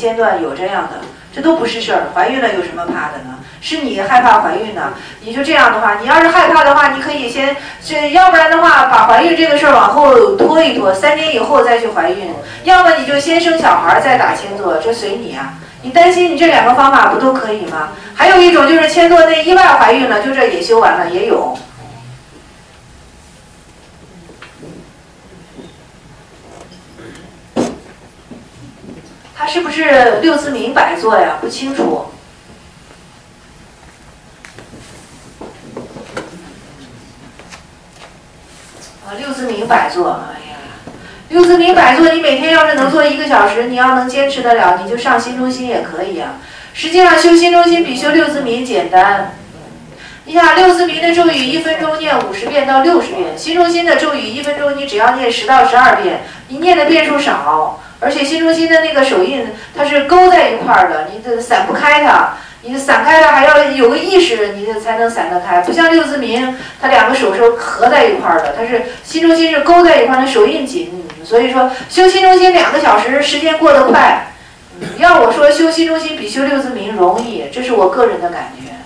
间段有这样的，这都不是事儿。怀孕了有什么怕的呢？是你害怕怀孕呢？你就这样的话，你要是害怕的话，你可以先要不然的话，把怀孕这个事儿往后拖一拖，3年以后再去怀孕。要么你就先生小孩再打签座，这随你啊。你担心你这2个方法不都可以吗？还有一种就是签座那意外怀孕了，就这也修完了，也有。他是不是六字明白做呀？不清楚。六字明白做，哎呀，六字明白做，你每天要是能做1个小时，你要能坚持得了，你就上心中心也可以啊。实际上修心中心比修六字明简单。你想六字明的咒语1分钟念50遍到60遍，心中心的咒语1分钟你只要念10到12遍，你念的遍数少，而且心中心的那个手印它是勾在一块儿的，你这散不开它。你散开了还要有个意识，你才能散得开。不像六字明，它2个手是合在一块儿的，它是心中心是勾在一块儿的，手印紧。所以说修心中心2个小时，时间过得快。要我说，修心中心比修六字明容易，这是我个人的感觉。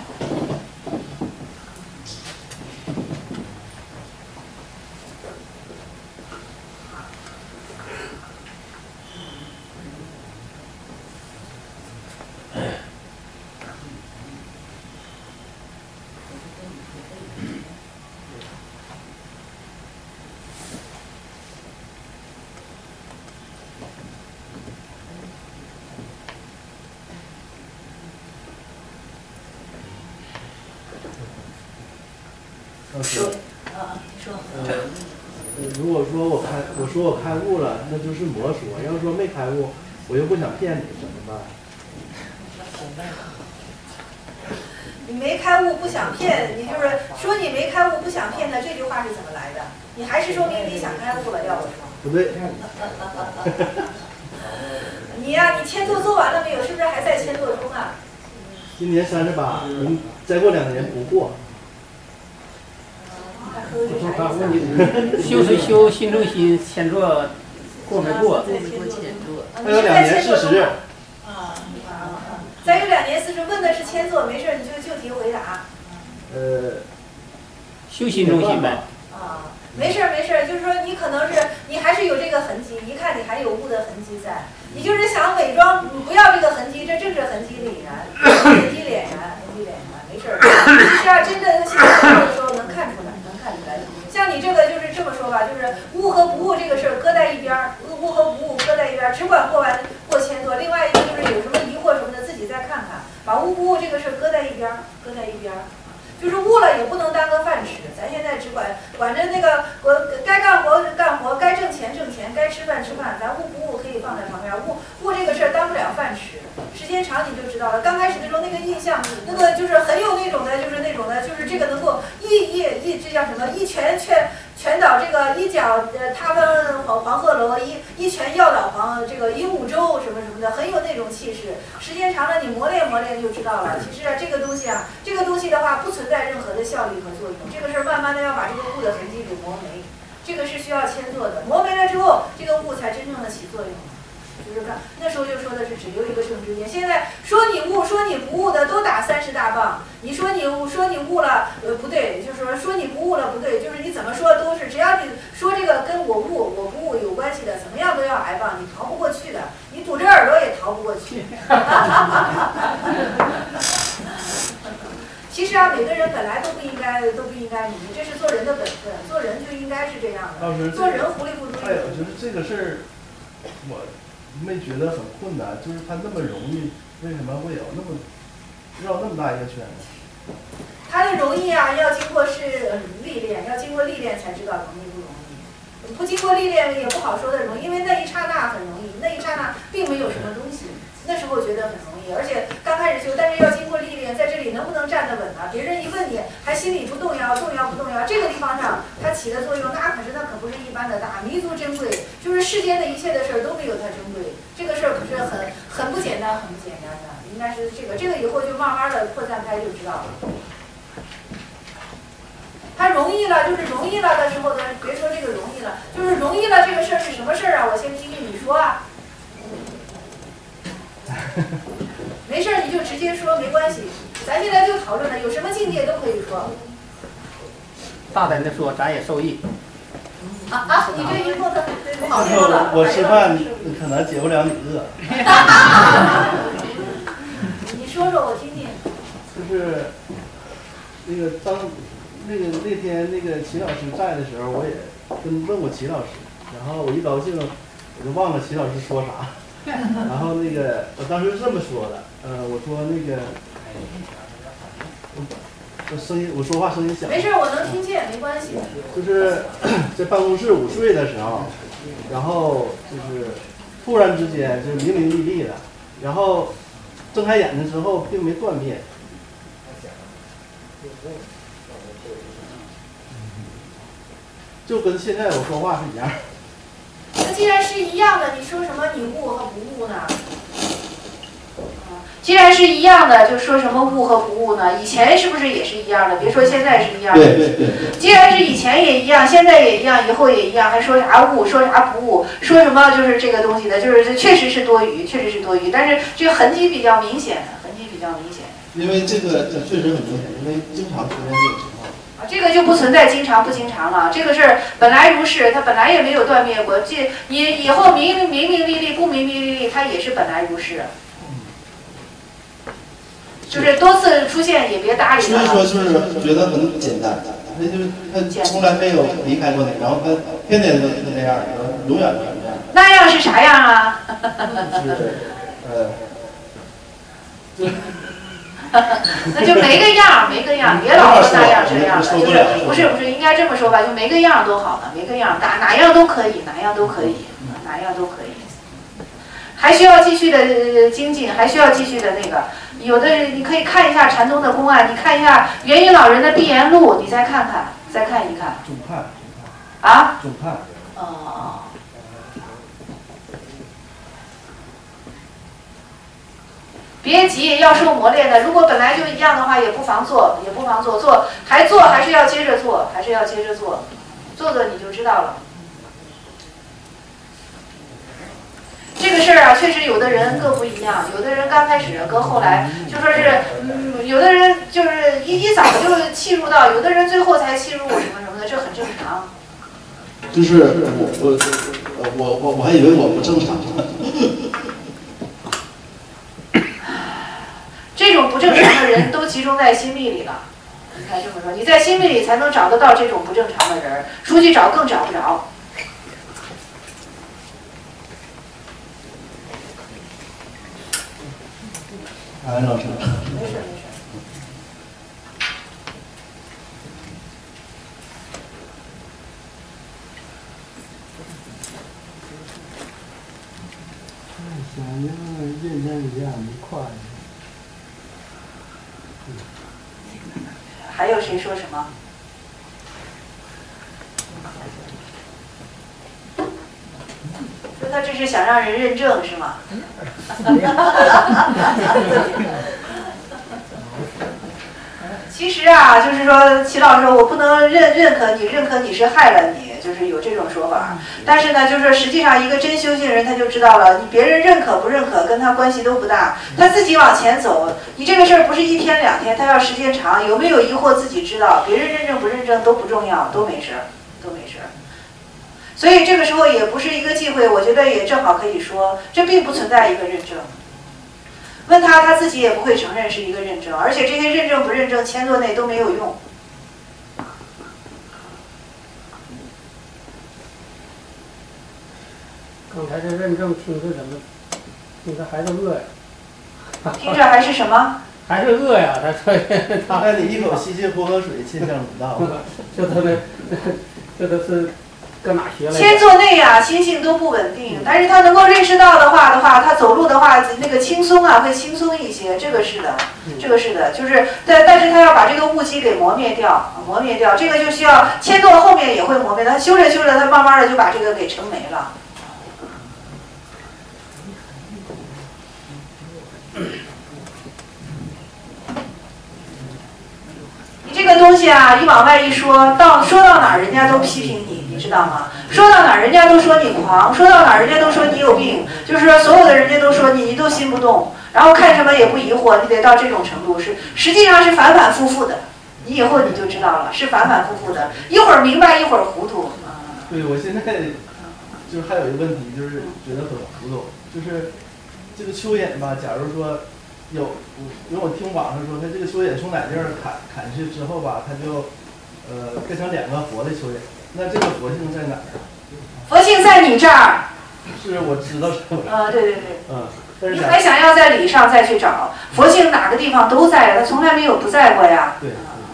说，你说。如果说我开悟了，那就是魔说；要是说没开悟，我又不想骗你，怎么办？ 你没开悟不想骗，你就是说你没开悟不想骗的这句话是怎么来的？你还是说明你想开悟了？要我说。 不对。 你呀、你签座做完了没有？是不是还在签座中啊？ 今年38，您再过2年不过。 修是修心中心，签座过没过？ 还有2年40。 再有2年40，问的是签座，没事你就题回答。 修心中心呗。 没事，就是说你可能是你还是有这个痕迹，一看你还有悟的痕迹在，你就是想伪装，不要这个痕迹，这正是痕迹凛然，痕迹敛然，没事。其实啊，真的心中的时候能看出来。像你这个就是这么说吧，就是悟和不悟这个事儿搁在一边儿，悟和不悟搁在一边儿，只管过签座。另外一个就是有什么疑惑什么的，自己再看看，把悟不悟这个事儿搁在一边儿。就是悟了也不能当个饭吃，咱现在只管着那个该干活干活，该挣钱挣钱，该吃饭吃饭，咱悟不悟可以放在旁边。悟这个事儿当不了饭吃，时间长你就知道了。刚开始的时候那个印象，那个就是很有那种的，就是这个能够这叫什么？一拳倒这个，一脚踏翻黄鹤楼，一拳要倒这个鹦鹉洲什么什么的，很有那种气势。时间长了你磨练就知道了。其实这个东西的话不存在任何的效力和作用，这个事儿慢慢的要把这个悟的痕迹给磨没，这个是需要签座的。磨没了之后，这个悟才真正的起作用。就是看那时候就说的是只留一个正知见，现在说你悟说你不悟的都打30大棒。你说你悟了不对，就是说你不悟了不对，就是你怎么说都是，只要你说这个跟我悟我不悟有关系的，怎么样都要挨棒，你逃不过去的，你堵着耳朵也逃不过去。其实啊，每个人本来都不应该迷，这是做人的本分，做人就应该是这样的。做人糊里糊涂。 还有就是这个事儿，我没觉得很困难，就是它那么容易，为什么会有绕那么大一个圈呢？ 它的容易啊，要经过是历练，要经过历练才知道容易不容易。不经过历练也不好说的容易，因为那一刹那很容易，那一刹那并没有什么东西。那时候觉得很容易，而且刚开始修，但是要经过历练，在这里能不能站得稳啊？别人一问你，还心里不动摇，动摇不动摇？这个地方上它起的作用，那可不是一般的大，弥足珍贵。就是世间的一切的事儿都没有它珍贵，这个事儿可是很不简单，很不简单的。应该是这个以后就慢慢的扩散开就知道了。它容易了，就是容易了的时候呢，别说这个容易了，就是容易了这个事儿是什么事儿啊？我先听听你说啊。 没事儿你就直接说，没关系。咱现在就讨论了，有什么境界都可以说。 大胆的说，咱也受益。 你这一说他不好说了。 我吃饭可能解不了你饿。 你说说我听听。 就是那个那天那个齐老师在的时候，我也问过齐老师，然后我一高兴我就忘了齐老师说啥，然后那个我当时是这么说的，我说那个我说话声音小。 没事，我能听见，没关系。 就是在办公室午睡的时候，然后就是突然之间就明明丽丽的，然后睁开眼睛之后并没断片。就跟现在我说话是一样。 那既然是一样的，你说什么你悟和不悟呢？ 既然是一样的，就说什么悟和不悟呢？以前是不是也是一样的？别说现在是一样的。 对。 既然是以前也一样，现在也一样，以后也一样，还说啥悟，说啥不悟，说什么就是这个东西的，就是这确实是多余，确实是多余。但是这个痕迹比较明显，痕迹比较明显。 因为这个确实很明显，因为经常出现这种情况。 这个就不存在经常不经常了，这个事儿本来如是，它本来也没有断灭过。你以后明明丽丽，不明明丽丽，它也是本来如是。就是多次出现也别搭理他。 所以说就是觉得很简单，他从来没有离开过你，然后他天天都那样，永远都是这样。 那样是啥样啊？那就没个样，别老说那样这样的，就是不是应该这么说吧？就没个样都好了，没个样哪样都可以，哪样都可以。还需要继续的精进，还需要继续的那个。有的你可以看一下禅宗的公案，你看一下元婴老人的闭眼录，你再看一看。 总判。 啊？ 总判。 哦。别急，要受磨练的。如果本来就一样的话，也不妨做，还是要接着做，做你就知道了。这个事儿啊，确实有的人各不一样，有的人刚开始跟后来就说是，有的人就是一早就契入到，有的人最后才契入什么什么的，这很正常。 就是我还以为我不正常。 这种不正常的人都集中在心密里了，应该这么说，你在心密里才能找得到这种不正常的人，出去找更找不着。 老师。 没事。 想要认真一样没快。 还有谁说什么？说他这是想让人认证是吗？其实啊，就是说，齐老师，我不能认可你是害了你，就是有这种说法。但是呢，就是实际上一个真修行人他就知道了，你别人认可不认可跟他关系都不大，他自己往前走。你这个事儿不是1天2天，他要时间长，有没有疑惑自己知道，别人认证不认证都不重要，都没事。所以这个时候也不是一个忌讳，我觉得也正好可以说，这并不存在一个认证。问他自己也不会承认是一个认证，而且这些认证不认证签作内都没有用。 刚才这认证听着怎么？听着还是饿呀？ 听着还是什么？ 还是饿呀！他说他那你一口吸进活河水，欠香卤道。 这都是搁哪学来的？ 签作内啊，心性都不稳定，但是他能够认识到的话，他走路的话，那个轻松啊，会轻松一些。这个是的，就是但是他要把这个误机给磨灭掉，这个就需要签作后面也会磨灭，他修着，他慢慢的就把这个给成没了。你这个东西啊，一往外一说，说到哪儿人家都批评你，你知道吗？ 说到哪儿人家都说你狂，说到哪儿人家都说你有病，就是说所有的人家都说你都心不动，然后看什么也不疑惑，你得到这种程度，实际上是反反复复的。你以后你就知道了，是反反复复的，一会儿明白一会儿糊涂。 对，我现在就是还有一个问题，就是觉得很糊涂，就是这个蚯蚓吧，假如说因为我听网上说，它这个蚯蚓从哪地儿砍去之后吧，它就变成2个活的蚯蚓，那这个佛性在哪儿啊？ 佛性在你这儿。 是我知道是我。 对对对。 但是你还想要在理上再去找佛性，哪个地方都在，它从来没有不在过呀。 对。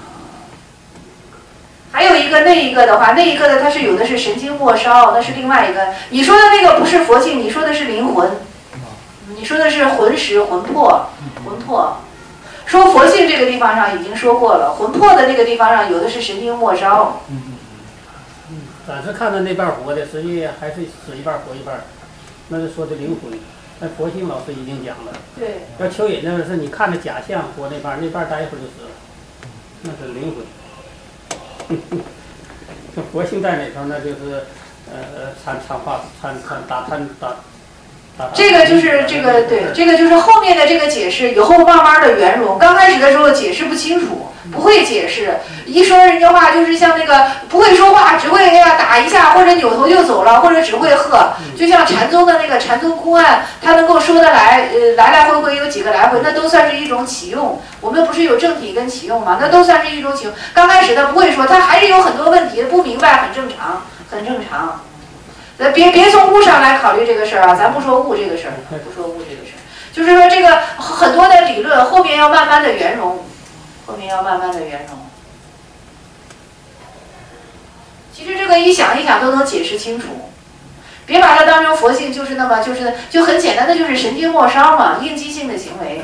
还有一个那一个的话，那一个的它是有的是神经末梢，那是另外一个。你说的那个不是佛性，你说的是灵魂，你说的是魂识、魂魄。说佛性这个地方上已经说过了，魂魄的那个地方上有的是神经末梢。 咱是看到那半活的，实际还是死一半活一半，那是说的灵魂。那佛性老师已经讲了。 对。 要蚯蚓那个是你看着假象活那半待一会儿就死了，那是灵魂。这佛性在哪头？那就是这个就是这个对，这个就是后面的这个解释，以后慢慢的圆融。刚开始的时候解释不清楚，不会解释，一说人家话就是像那个不会说话，只会打一下或者扭头就走了，或者只会喝。就像禅宗的那个禅宗公案，他能够说得来，来回有几个来回，那都算是一种启用。我们不是有正体跟启用吗？那都算是一种启用。刚开始他不会说，他还是有很多问题不明白，很正常，很正常。别从物上来考虑这个事儿啊，咱不说物这个事儿，不说物这个事儿，就是说这个很多的理论后面要慢慢的圆融，其实这个一想一想都能解释清楚，别把它当成佛性，就是那么就很简单的就是神经末梢嘛，应激性的行为。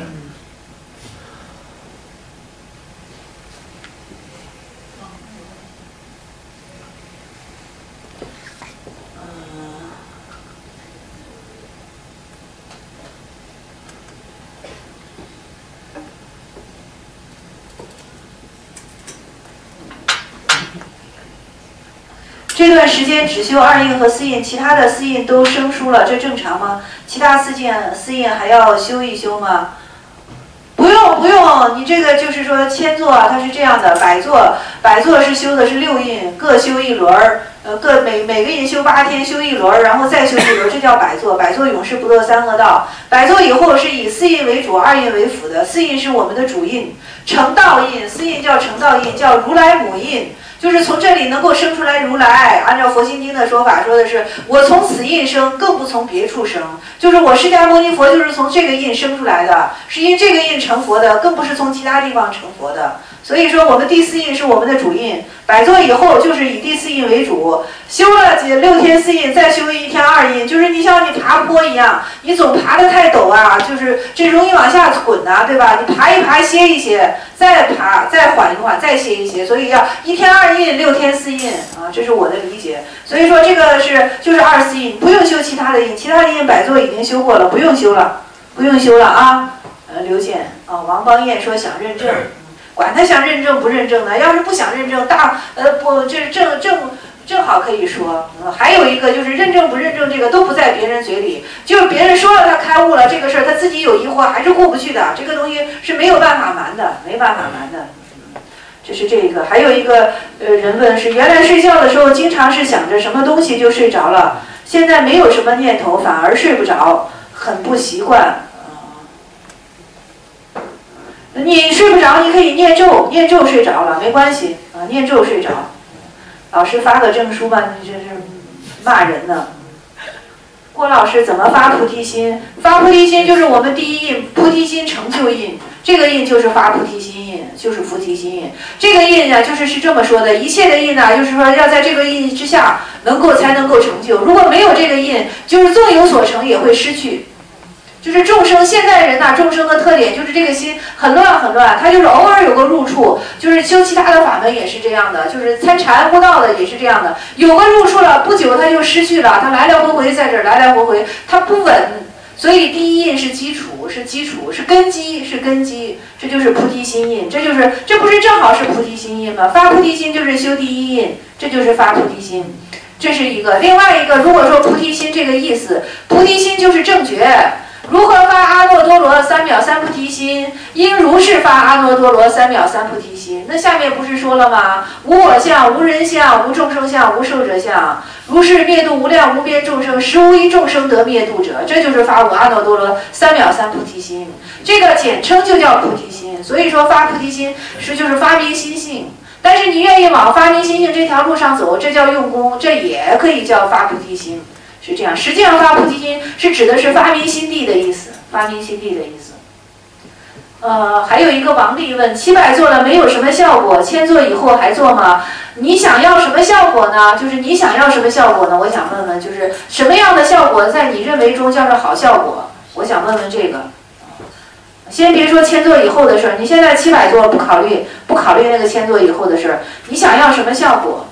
这段时间只修2印和4印，其他的4印都生疏了，这正常吗？其他4印还要修一修吗？不用，你这个就是说千座它是这样的，百座是修的是6印，各修1轮，每个印修8天，修1轮，然后再修1轮，这叫百座。百座永世不得3恶道。百座以后是以4印为主，2印为辅的。4印是我们的主印，成道印，4印叫成道印，叫如来母印。就是从这里能够生出来如来，按照佛心经的说法，说的是我从此印生，更不从别处生。就是我释迦牟尼佛就是从这个印生出来的，是因这个印成佛的，更不是从其他地方成佛的。所以说我们第4印是我们的主印，百座以后就是以第4印为主，修了6天4印，再修1天2印，就是你像你爬坡一样，你总爬得太陡啊，就是这容易往下滚呐，对吧？你爬一爬歇一歇，再爬再缓一缓，再歇一歇，所以要1天2印6天4印啊，这是我的理解。所以说这个就是24印，不用修其他的印，其他的印百座已经修过了，不用修了啊。刘健啊，王邦彦说想认证。管他想认证不认证的，要是不想认证，这正好可以说。还有一个就是认证不认证，这个都不在别人嘴里，就是别人说了他开悟了这个事儿，他自己有疑惑还是过不去的，这个东西是没有办法瞒的，没办法瞒的。这是这个，还有一个人问是原来睡觉的时候经常是想着什么东西就睡着了，现在没有什么念头反而睡不着，很不习惯。你睡不着，你可以念咒，念咒睡着了没关系啊，念咒睡着。老师发个证书吧，你这是骂人呢。郭老师怎么发菩提心？发菩提心就是我们第一印，菩提心成就印，这个印就是发菩提心印，就是菩提心印。这个印呢，是这么说的，一切的印呢，就是说要在这个印之下才能够成就。如果没有这个印，就是纵有所成也会失去。就是众生，现代人呐，众生的特点就是这个心很乱，他就是偶尔有个入处，就是修其他的法门也是这样的，就是参禅悟道的也是这样的，有个入处了，不久他就失去了，他来来回回在这儿来来回回，他不稳，所以第一印是基础，是根基，这就是菩提心印，这不是正好是菩提心印吗？发菩提心就是修第一印，这就是发菩提心。 这是一个。另外一个，如果说菩提心这个意思，菩提心就是正觉。如何发阿耨多罗三藐三菩提心？应如是发阿耨多罗三藐三菩提心。那下面不是说了吗？无我相，无人相，无众生相，无寿者相。如是灭度无量无边众生，实无一众生得灭度者。这就是发无阿耨多罗三藐三菩提心。这个简称就叫菩提心。所以说发菩提心就是发明心性。但是你愿意往发明心性这条路上走，这叫用功，这也可以叫发菩提心。是这样，实际上发菩提心是指的是发明心地的意思，发明心地的意思。还有一个王丽问：700做了没有什么效果，1000做以后还做吗？你想要什么效果呢？就是你想要什么效果呢？我想问问，就是什么样的效果在你认为中叫做好效果？我想问问这个。先别说1000做以后的事儿，你现在700做，不考虑那个1000做以后的事儿，你想要什么效果？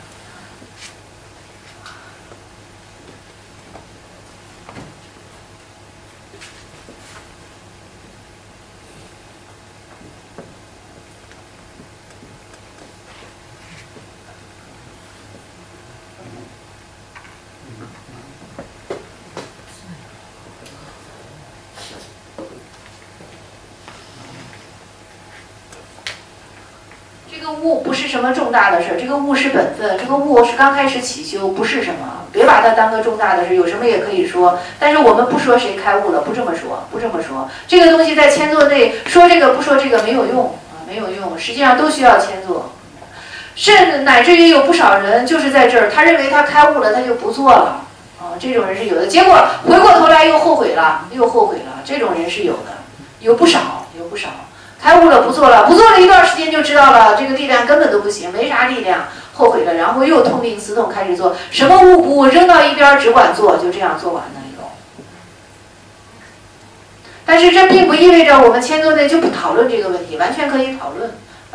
悟不是什么重大的事，这个悟是本分，这个悟是刚开始起修，不是什么，别把它当个重大的事，有什么也可以说，但是我们不说谁开悟了，不这么说，这个东西在1000座内说这个不说这个没有用啊，没有用，实际上都需要1000座，乃至于有不少人就是在这儿，他认为他开悟了，他就不做了啊，这种人是有的，结果回过头来又后悔了，这种人是有的，有不少。开悟了不做了一段时间就知道了，这个力量根本都不行，没啥力量，后悔了，然后又痛定思痛开始做，什么悟不悟扔到一边只管做，就这样做完了以后。但是这并不意味着我们1000座内就不讨论这个问题，完全可以讨论。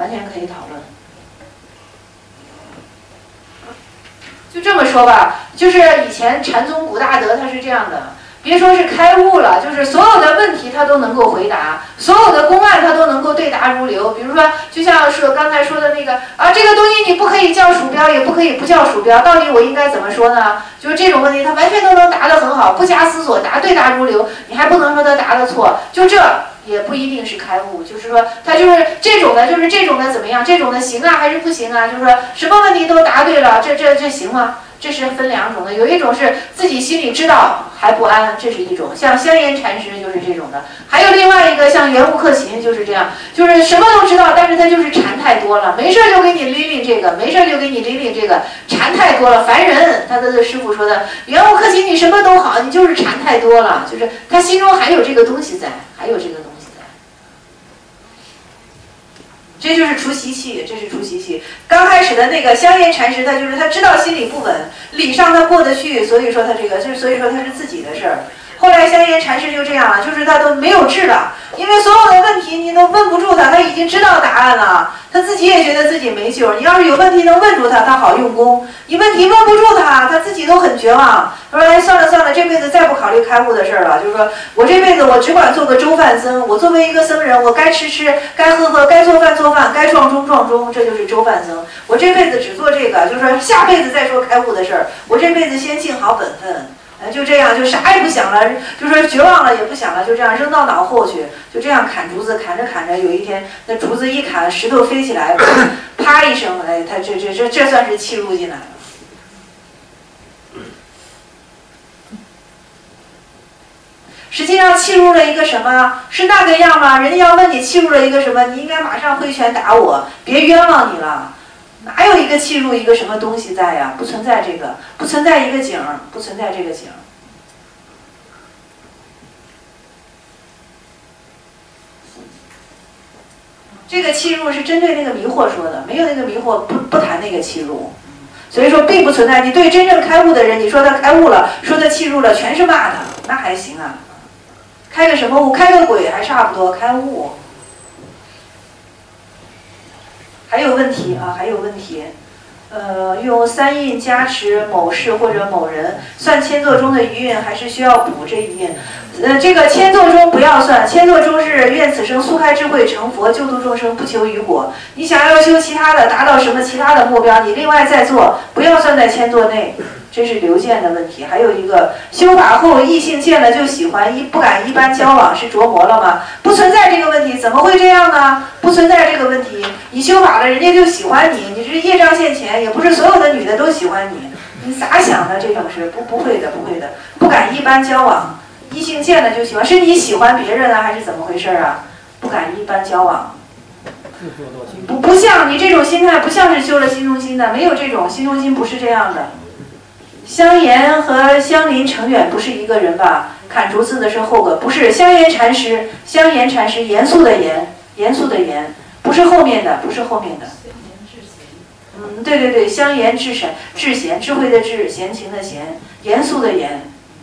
就这么说吧，就是以前禅宗古大德他是这样的。别说是开悟了，就是所有的问题他都能够回答，所有的公案他都能够对答如流。比如说，就像说刚才说的那个这个东西你不可以叫鼠标，也不可以不叫鼠标，到底我应该怎么说呢？就是这种问题，他完全都能答得很好，不加思索对答如流，你还不能说他答得错，就这也不一定是开悟。就是说，他就是这种的怎么样？这种的行啊还是不行啊？就是说什么问题都答对了，这行吗？这是分两种的，有一种是自己心里知道还不安，这是一种，像香严禅师就是这种的；还有另外一个像圆悟克勤就是这样，就是什么都知道，但是他就是禅太多了，没事就给你拎这个，禅太多了，烦人。他的师傅说的，圆悟克勤你什么都好，你就是禅太多了，就是他心中还有这个东西在，这就是除习气，刚开始的那个香严禅师，他知道心里不稳，理上他过得去，所以说他是自己的事儿。后来香严禅师就这样了，就是他都没有治了，因为所有的问题你都问不住他已经知道答案了，他自己也觉得自己没救。你要是有问题能问住他好用功；你问题问不住他自己都很绝望。他说：“哎，算了，这辈子再不考虑开悟的事儿了。就是说我这辈子我只管做个粥饭僧。我作为一个僧人，我该吃，该喝，该做饭，该撞钟，这就是粥饭僧。我这辈子只做这个，就是说下辈子再说开悟的事儿。我这辈子先尽好本分。”就这样，就啥也不想了，就说绝望了也不想了，就这样扔到脑后去，就这样砍竹子，砍着，有一天那竹子一砍，石头飞起来，啪一声，哎，他这算是气入进来了。实际上气入了一个什么？是那个样吗？人家要问你气入了一个什么，你应该马上挥拳打我，别冤枉你了。哪有一个气入一个什么东西在呀？不存在这个，不存在一个景，不存在这个景。这个气入是针对那个迷惑说的，没有那个迷惑不谈那个气入，所以说并不存在。你对真正开悟的人，你说他开悟了，说他气入了，全是骂他，那还行啊？开个什么悟？开个鬼还差不多，开悟。还有问题啊，还有问题。 用三印加持某事或者某人，算签座中的余韵，还是需要补这一印？这个签座中不要算，签座中是愿此生速开智慧成佛，救度众生，不求于果。你想要修其他的，达到什么其他的目标，你另外再做，不要算在签座内。这是流见的问题。还有一个，修法后异性见了就喜欢，不敢一般交往，是着魔了吗？不存在这个问题，怎么会这样呢？不存在这个问题。你修法了，人家就喜欢你，你这业障现前，也不是所有的女的都喜欢你。你咋想的？这种事不会的，不会的，不敢一般交往。异性见了就喜欢，是你喜欢别人啊，还是怎么回事啊？不敢一般交往，不像你这种心态，不像是修了心中心的，没有这种心中心不是这样的。香严和香林成远不是一个人吧？砍竹子的是后个，不是香严禅师，香严禅师严肃的严，严肃的严，不是后面的，不是后面的。对对对，香严智神，智贤，智慧的智，闲情的闲，严肃的严。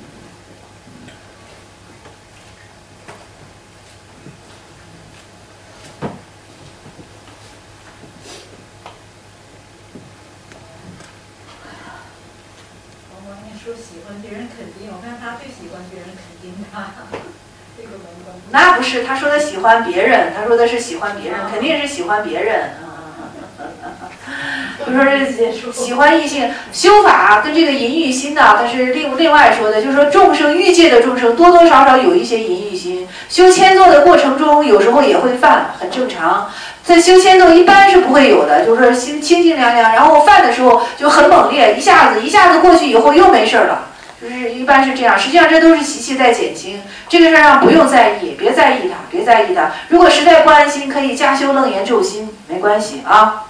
说喜欢别人肯定，我看他最喜欢别人肯定他，这个没关系。 那不是，他说的喜欢别人，他说的是喜欢别人，肯定是喜欢别人。就说是喜欢异性，修法跟这个淫欲心呢，它是另外说的，就是说众生欲界的众生多多少少有一些淫欲心，修签座的过程中有时候也会犯，很正常。在修签座一般是不会有的，就是说心清清凉凉，然后犯的时候就很猛烈，一下子过去以后又没事了，就是一般是这样。实际上这都是习气在减轻，这个事儿上不用在意，别在意它，别在意它。如果实在不安心，可以加修楞严咒心，没关系啊。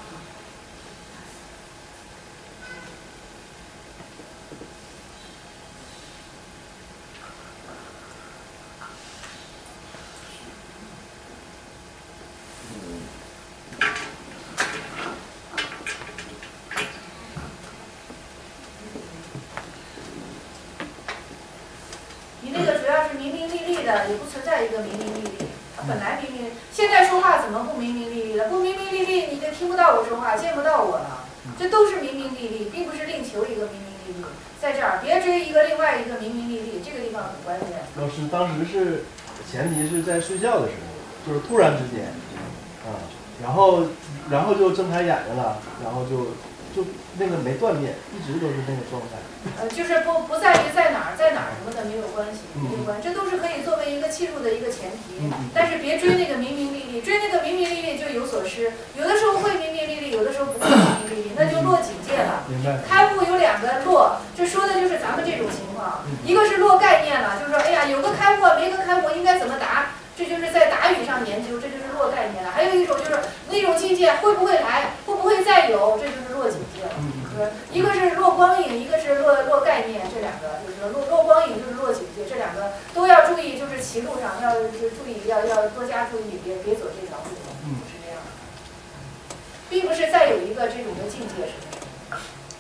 也不存在一个明明利利，它本来明明，现在说话怎么不明明利利了？不明明利利，你就听不到我说话，见不到我了。这都是明明利利，并不是另求一个明明利利。在这儿，别追一个另外一个明明利利，这个地方很关键。 老师当时是前提是在睡觉的时候，就是突然之间，然后就睁开眼睛了，然后就那个没断电，一直都是那个状态。 就是不在于在哪儿什么的没有关系，没有关系，这都是可以作为一个切入的一个前提。但是别追那个明明利利，追那个明明利利就有所失，有的时候会明明利利，有的时候不会明明利利，那就落警戒了。开悟有两个落，这说的就是咱们这种情况，一个是落概念了，就是说，哎呀，有个开悟没个开悟应该怎么答，这就是在答语上研究，这就是落概念了。还有一种就是那种境界会不会来，会不会再有，这就是落警戒了。一个是落光影，一个是落概念，这两个就是说落光影就是落警戒，这两个都要注意，就是歧路上要注意，要多加注意，别走这条路，是这样的，并不是再有一个这种的境界是这样。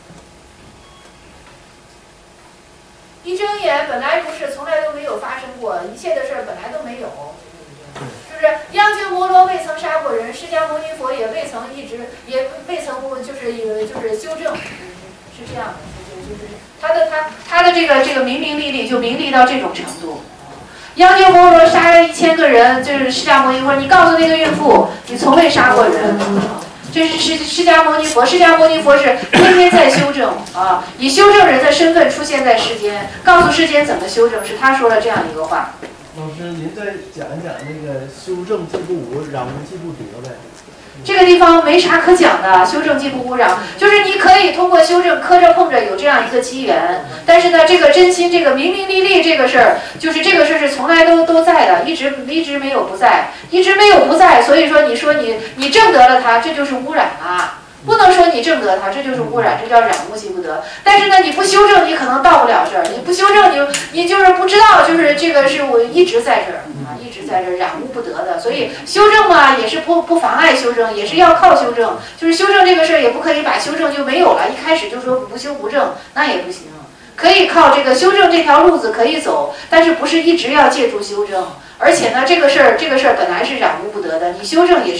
一睁眼本来如是，从来都没有发生过，一切的事儿本来都没有。就是央求摩罗未曾杀过人，释迦牟尼佛也未曾也未曾就是修正，是这样的，就是他的这个明明利利就明利到这种程度。央求摩罗杀了1000个人，就是释迦牟尼佛，你告诉那个孕妇，你从未杀过人。这是释迦牟尼佛，释迦牟尼佛是天天在修正啊，以修正人的身份出现在世间，告诉世间怎么修正，是他说了这样一个话。 老师，您再讲一讲那个修正即不无，染污即不得呗。 这个地方没啥可讲的，修正即不污染，就是你可以通过修正磕着碰着有这样一个机缘，但是呢，这个真心，这个明明利利这个事儿，就是这个事儿是从来都在的，一直没有不在，一直没有不在，所以说你证得了它，这就是污染啊。不能说你证得它，这就是污染，这叫染污即不得。但是呢，你不修正，你可能到不了这儿；你不修正，你就是不知道，就是这个是我一直在这儿啊，一直在这儿染污不得的。所以修正嘛，也是不妨碍修正，也是要靠修正。就是修正这个事儿，也不可以把修正就没有了，一开始就说不修不正，那也不行。可以靠这个修正这条路子可以走，但是不是一直要借助修正。而且呢，这个事儿本来是染污不得的，你修正也是。